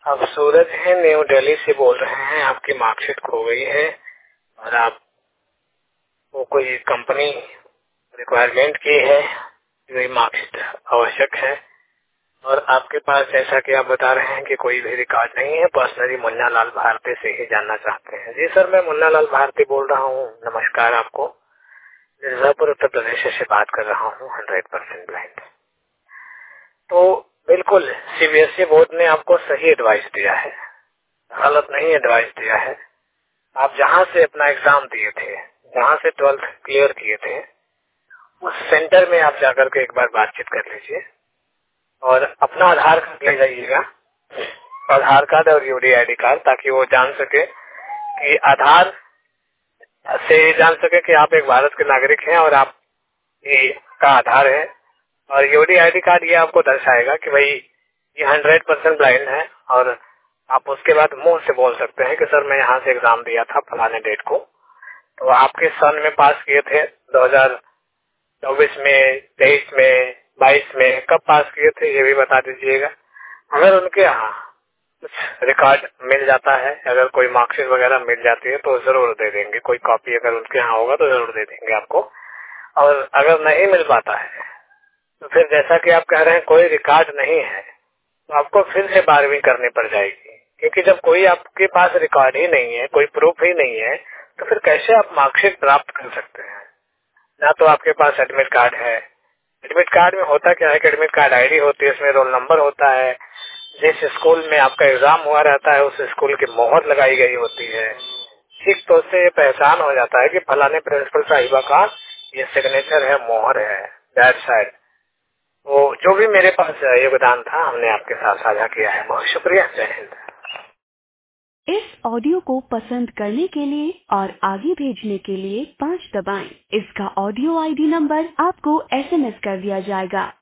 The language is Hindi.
आप सूरज हैं, न्यू दिल्ली से बोल रहे हैं। आपकी मार्कशीट खो गई है और आप वो कोई कंपनी रिक्वायरमेंट की है, वही मार्कशीट आवश्यक है। और आपके पास जैसा कि आप बता रहे हैं कि कोई भी रिकॉर्ड नहीं है, पर्सनली मुन्ना लाल भारती से ही जानना चाहते हैं। जी सर, मैं मुन्ना लाल भारती बोल रहा हूँ। नमस्कार, आपको मिर्जापुर उत्तर प्रदेश से बात कर रहा हूँ, 100% ब्लाइंड। तो बिल्कुल सीबीएसई बोर्ड ने आपको सही एडवाइस दिया है, गलत नहीं एडवाइस दिया है। आप जहाँ से अपना एग्जाम दिए थे, जहाँ से 12th क्लियर किए थे, उस सेंटर में आप जाकर के एक बार बातचीत कर लीजिए और अपना आधार कार्ड ले जाइएगा, आधार कार्ड और यूडी आईडी कार्ड, ताकि वो जान सके कि आधार से जान सके कि आप एक भारत के नागरिक हैं और आप ये का आधार है। और यूडी आईडी कार्ड ये आपको दर्शाएगा कि भाई ये 100% ब्लाइंड है। और आप उसके बाद मुंह से बोल सकते हैं कि सर मैं यहाँ से एग्जाम दिया था फलाने डेट को। तो आपके सन में पास किए थे 2024 में, 23 में, 22 में, कब पास किए थे ये भी बता दीजिएगा। अगर उनके यहाँ कुछ रिकॉर्ड मिल जाता है, अगर कोई मार्कशीट वगैरह मिल जाती है तो जरूर दे देंगे। कोई कॉपी अगर उनके यहाँ होगा तो जरूर दे देंगे आपको। और अगर नहीं मिल पाता है तो फिर जैसा कि आप कह रहे हैं कोई रिकॉर्ड नहीं है, तो आपको फिर से 12वीं करनी पड़ जाएगी। क्योंकि जब कोई आपके पास रिकॉर्ड ही नहीं है, कोई प्रूफ ही नहीं है, तो फिर कैसे आप मार्कशीट प्राप्त कर सकते हैं। ना तो आपके पास एडमिट कार्ड है। एडमिट कार्ड में होता क्या है कि एडमिट कार्ड आईडी होती है, इसमें रोल नंबर होता है, जिस स्कूल में आपका एग्जाम हुआ रहता है उस स्कूल की मोहर लगाई गई होती है। ठीक, तो उससे ये पहचान हो जाता है कि फलाने प्रिंसिपल साहिबा का ये सिग्नेचर है, मोहर है, दैट साइड। वो जो भी मेरे पास योगदान था हमने आपके साथ साझा किया है। बहुत शुक्रिया। जय हिंद। इस ऑडियो को पसंद करने के लिए और आगे भेजने के लिए 5 दबाएं। इसका ऑडियो आईडी नंबर आपको एसएमएस कर दिया जाएगा।